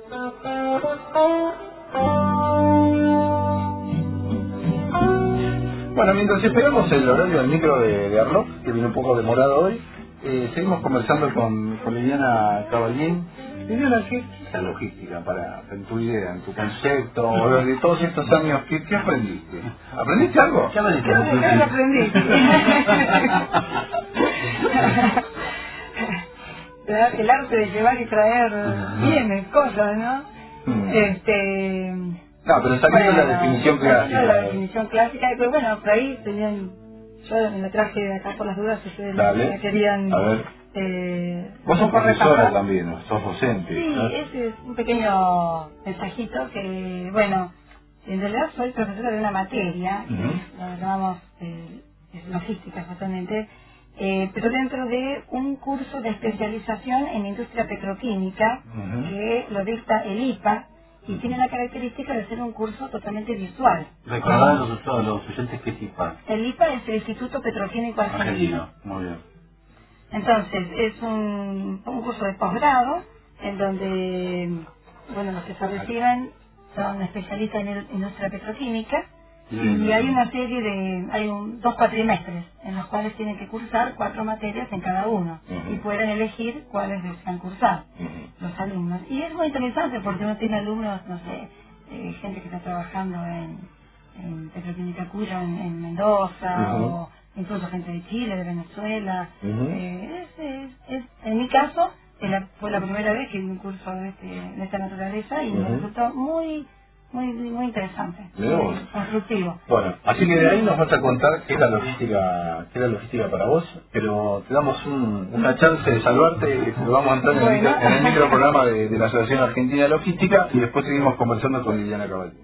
Bueno, mientras esperamos el horario del micro de Arloc, que viene un poco demorado hoy, seguimos conversando con Liliana Caballín. Liliana, ¿qué es la logística en tu idea, en tu concepto, o de todos estos años? ¿Qué aprendiste? ¿Aprendiste algo? ¿Qué aprendí? El arte de llevar y traer bienes, cosas, ¿no? No, pero saliendo de la definición clásica. La definición clásica, pero bueno, por ahí tenían, yo me traje de acá por las dudas, ustedes me querían... A ver. Vos sos profesora también, ¿no? Sos docente. Sí, ese es un pequeño mensajito que, bueno, en realidad soy profesora de una materia, lo llamamos es logística justamente, pero dentro de un curso de especialización en industria petroquímica, que lo dicta el IPA, y tiene la característica de ser un curso totalmente visual. Recordamos a los oyentes que es IPA. El IPA es el Instituto Petroquímico Argentino. Muy bien. Entonces, es un curso de posgrado, en donde, bueno, los que se reciben son especialistas en industria petroquímica, y hay una serie de, dos cuatrimestres, en los cuales tienen que cursar 4 materias en cada uno, y pueden elegir cuáles desean cursar los alumnos. Y es muy interesante porque uno tiene alumnos, no sé, gente que está trabajando en Petroquímica Cuyo en Mendoza, o incluso gente de Chile, de Venezuela. En mi caso, fue la primera vez que vi un curso de esta naturaleza, y me resultó muy interesante, muy constructivo. Bueno, así que de ahí nos vas a contar qué es la logística para vos, pero te damos una chance de salvarte, lo vamos a entrar en el microprograma de la Asociación Argentina de Logística, y después seguimos conversando con Liliana Caballín.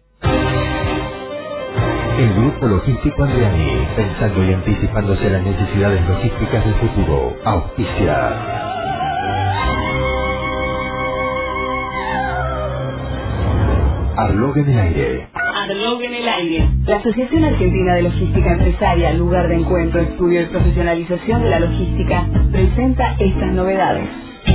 El Grupo Logístico Andriani, pensando y anticipándose a las necesidades logísticas del futuro, auspicia. Arloc en el aire. Arloc en el aire. La Asociación Argentina de Logística Empresaria, lugar de encuentro, estudio y profesionalización de la logística, presenta estas novedades.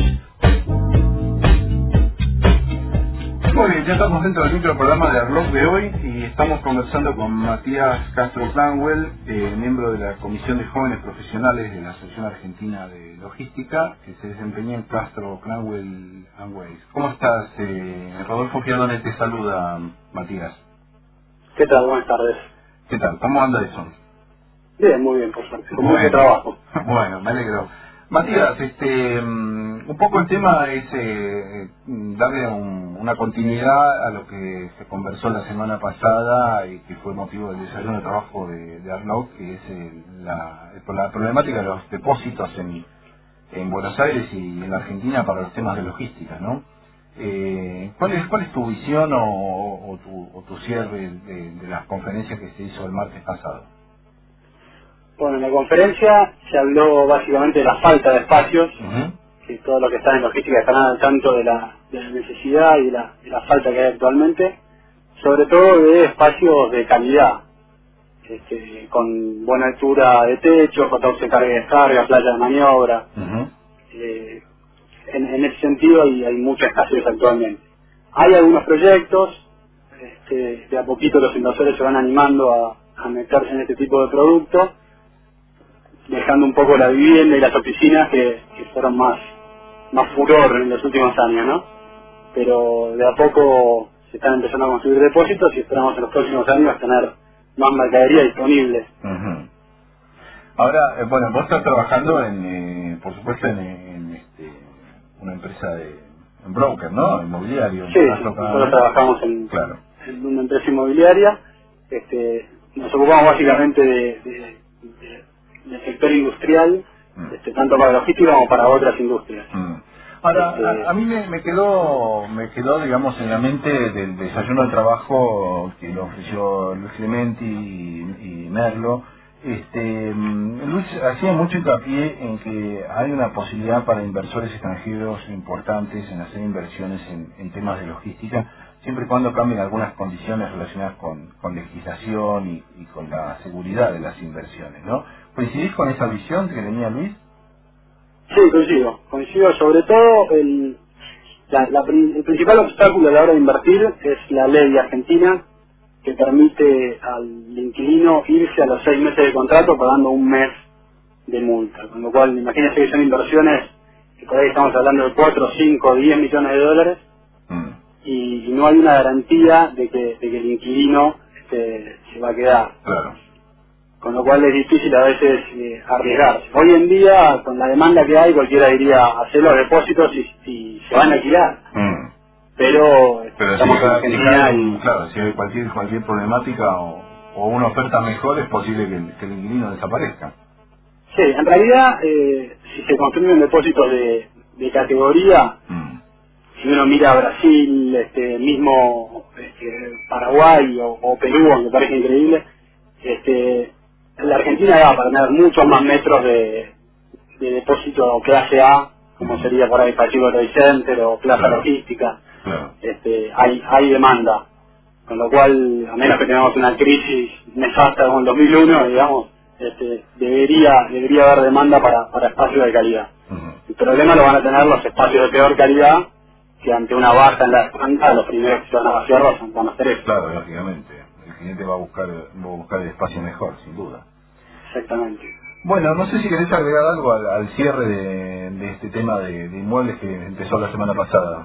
Muy bien, ya estamos dentro del microprograma de Arloc de hoy y estamos conversando con Matías Castro Cranwell, miembro de la Comisión de Jóvenes Profesionales de la Asociación Argentina de Logística, que se desempeña en Castro Cranwell and Weiss. ¿Cómo estás? Rodolfo Giardone te saluda, Matías. ¿Qué tal? Buenas tardes. ¿Qué tal? ¿Cómo anda eso? Bien, muy bien, por suerte. Con mucho trabajo. Bueno, me alegro. Matías, un poco el tema es darle una continuidad a lo que se conversó la semana pasada y que fue motivo del desayuno de trabajo de Arloc, que es la problemática de los depósitos en Buenos Aires y en la Argentina para los temas de logística, ¿no? ¿Cuál es tu visión o tu cierre de las conferencias que se hizo el martes pasado? Bueno, en la conferencia se habló básicamente de la falta de espacios, que todos los que están en logística están al tanto de la necesidad y de la falta que hay actualmente, sobre todo de espacios de calidad, con buena altura de techo, JUC carga y descarga, playa de maniobra. En ese sentido hay mucha escasez actualmente. Hay algunos proyectos, de a poquito los inversores se van animando a meterse en este tipo de productos, dejando un poco la vivienda y las oficinas que fueron más furor en los últimos años, ¿no? Pero de a poco se están empezando a construir depósitos y esperamos en los próximos años tener más mercadería disponible. Ahora, bueno, vos estás trabajando por supuesto en una empresa en broker, ¿no? Inmobiliario. Sí, nosotros trabajamos en una empresa inmobiliaria. Nos ocupamos básicamente del sector industrial, tanto para logística como para otras industrias. Ahora, a mí me quedó, digamos, en la mente del desayuno de trabajo que lo ofreció Luis Clementi y Merlo. Luis hacía mucho hincapié en que hay una posibilidad para inversores extranjeros importantes en hacer inversiones en temas de logística, siempre y cuando cambien algunas condiciones relacionadas con legislación y con la seguridad de las inversiones, ¿no? ¿Coincidís con esa visión que tenía Luis? Sí, coincido sobre todo el principal obstáculo a la hora de invertir es la ley argentina que permite al inquilino irse a los 6 meses de contrato pagando un mes de multa, con lo cual imagínense que son inversiones que por ahí estamos hablando de 4, 5, 10 millones de dólares y no hay una garantía de que el inquilino se va a quedar. Claro. Con lo cual es difícil a veces arriesgarse. Hoy en día, con la demanda que hay, cualquiera diría hacer los depósitos y se van a alquilar. Pero estamos en Argentina claro, si hay cualquier problemática o una oferta mejor, es posible que el inquilino desaparezca. Sí, en realidad, si se construyen depósitos de categoría, si uno mira a Brasil, mismo Paraguay o Perú, aunque parece increíble, la Argentina da para tener muchos más metros de depósito clase A, como sería por ahí Pachivo Trade Center o Plaza Logística. Claro. Hay demanda, con lo cual, a menos que tengamos una crisis nefasta como el 2001, digamos, debería haber demanda para espacios de calidad. El problema lo van a tener los espacios de peor calidad, que ante una baja en la demanda, los primeros que se van a vaciar van a hacer eso. Claro, lógicamente. El cliente va a buscar el espacio mejor, sin duda. Exactamente. Bueno, no sé si querés agregar algo al cierre de este tema de inmuebles que empezó la semana pasada.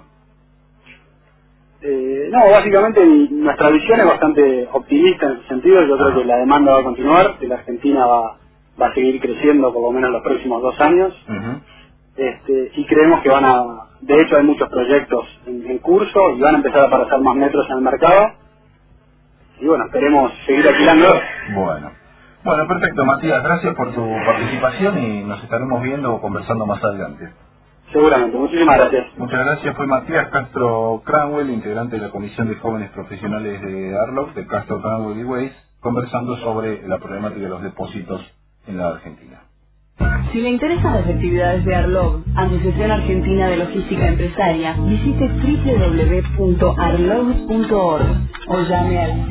No, básicamente nuestra visión es bastante optimista en ese sentido. Yo creo que la demanda va a continuar, que la Argentina va a seguir creciendo por lo menos los próximos 2 años. Y creemos que de hecho hay muchos proyectos en curso y van a empezar a aparecer más metros en el mercado. Y bueno, esperemos seguir alquilando. Bueno, perfecto, Matías, gracias por tu participación y nos estaremos viendo o conversando más adelante. Seguramente, muchísimas gracias. Muchas gracias, fue Matías Castro Cranwell, integrante de la Comisión de Jóvenes Profesionales de Arloc, de Castro Cranwell y Weiss, conversando sobre la problemática de los depósitos en la Argentina. Si le interesan las actividades de Arlog, Asociación Argentina de Logística Empresaria, visite www.arlog.org o llame al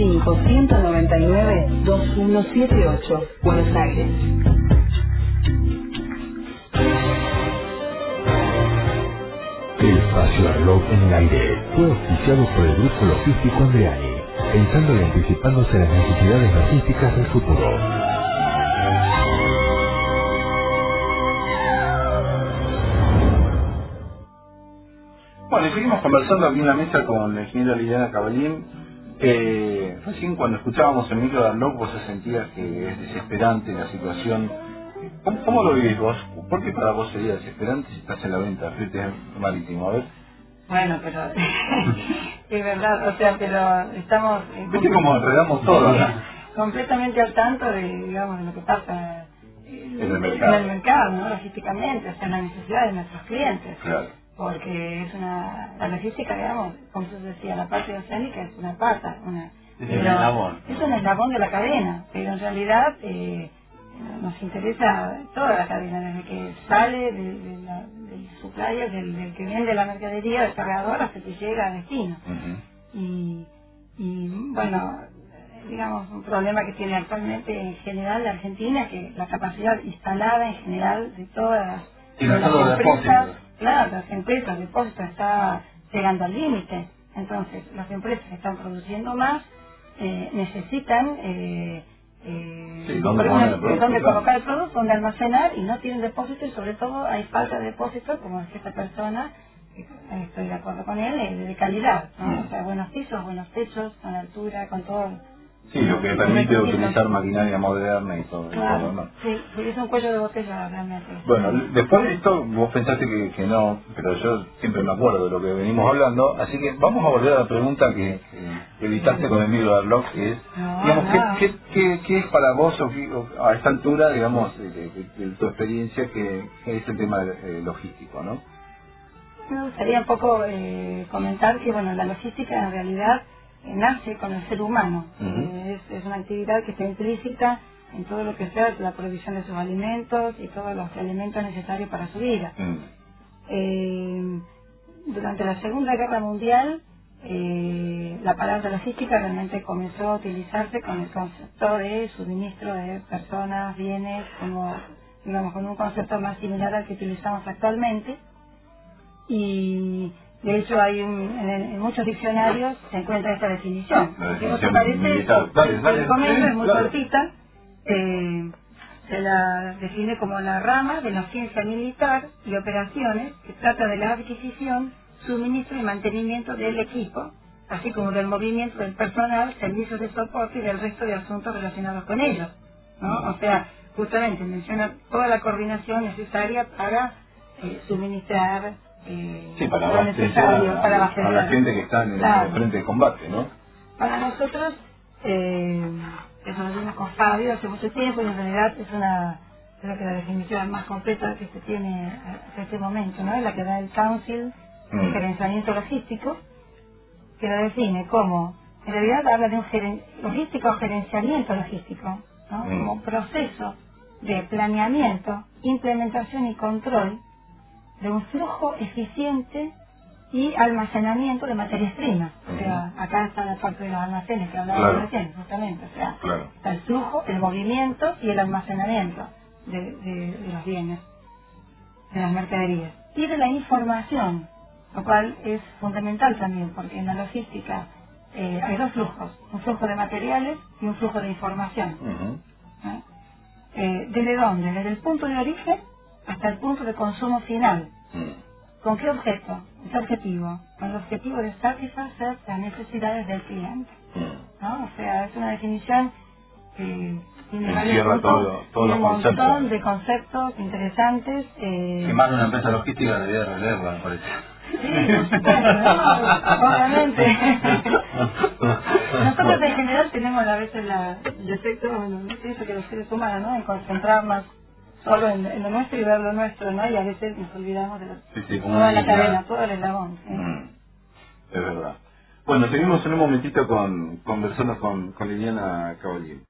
5-199-2178, Buenos Aires. El espacio Arlog en el aire fue auspiciado por el Grupo Logístico Andreani, pensando y anticipándose a las necesidades logísticas del futuro. Bueno, y seguimos conversando aquí en la mesa con la ingeniera Liliana Caballín. Recién cuando escuchábamos el micro de Arlog, vos sentías que es desesperante la situación. ¿Cómo lo vivís vos? ¿Por qué para vos sería desesperante si estás en la venta de flete marítimo? A ver. Bueno, pero es verdad, o sea, pero estamos... ¿Viste cómo enredamos todo, no? Completamente al tanto de lo que pasa en el mercado, ¿no? Logísticamente, o sea, la necesidad de nuestros clientes. Claro. Porque es la logística, digamos, como se decía, la parte oceánica es una pata, es un eslabón. Es un eslabón de la cadena, pero en realidad nos interesa toda la cadena, desde que sale del supplier, del que vende la mercadería, del cargador, hasta que llega a destino. Y bueno, digamos, un problema que tiene actualmente en general la Argentina es que la capacidad instalada en general de todas las empresas, claro, las empresas, el depósito está llegando al límite. Entonces, las empresas que están produciendo más necesitan dónde colocar el producto, dónde almacenar, y no tienen depósito, y sobre todo hay falta de depósito, como decía esta persona, estoy de acuerdo con él, de calidad, ¿no? O sea, buenos pisos, buenos techos, con altura, con todo. Sí, lo que permite utilizar maquinaria moderna y todo. Claro, ¿no? sí, es un cuello de botella realmente. Bueno, después de esto vos pensaste que no, pero yo siempre me acuerdo de lo que venimos hablando, así que vamos a volver a la pregunta que evitaste con el libro de Arlog, que es, digamos, ¿qué es para vos o a esta altura, digamos, de tu experiencia, que es el tema logístico, ¿no? Me gustaría un poco comentar que, bueno, la logística en realidad nace con el ser humano. Es una actividad que está implícita en todo lo que sea la provisión de sus alimentos y todos los elementos necesarios para su vida. Durante la Segunda Guerra Mundial, la palabra logística realmente comenzó a utilizarse con el concepto de suministro de personas, bienes, como, digamos, con un concepto más similar al que utilizamos actualmente. Y De hecho, hay en muchos diccionarios se encuentra esta definición. La Si definición os parece, militar. Dale, el comento es muy claro. cortita. Se la define como la rama de la ciencia militar y operaciones que trata de la adquisición, suministro y mantenimiento del equipo, así como del movimiento del personal, servicios de soporte y del resto de asuntos relacionados con ellos, ¿no? O sea, justamente menciona toda la coordinación necesaria para suministrar para lo necesario para a abastecer la gente que está en el frente de combate, ¿no? Para nosotros, eso lo vimos con Fabio hace mucho tiempo y en realidad creo que la definición más completa que se tiene hasta este momento, ¿no? Es la que da el Council de Gerenciamiento Logístico, que lo define como, en realidad habla de un logístico o gerenciamiento logístico, ¿no? Como proceso de planeamiento, implementación y control de un flujo eficiente y almacenamiento de materias primas. O sea, acá está la parte de los almacenes que hablábamos recién, justamente. O sea, está el flujo, el movimiento y el almacenamiento de los bienes, de las mercaderías. Y de la información, lo cual es fundamental también, porque en la logística hay dos flujos, un flujo de materiales y un flujo de información. ¿No? ¿Desde dónde? Desde el punto de origen hasta el punto de consumo final. ¿Con qué objeto? ¿Qué objetivo? Con el objetivo de satisfacer las necesidades del cliente, ¿no? O sea, es una definición que tiene encierra todos los un montón de conceptos interesantes. Que más de una empresa logística debería releerla, me parece. Sí, por supuesto, ¿no? Obviamente. Nosotros en general tenemos a veces el defecto, pienso que los seres humanos, ¿no? En concentrarnos solo en lo nuestro y ver lo nuestro, ¿no? Y a veces nos olvidamos de toda la cadena, todo el eslabón. Es verdad. Bueno, seguimos en un momentito conversando con Liliana Caballero.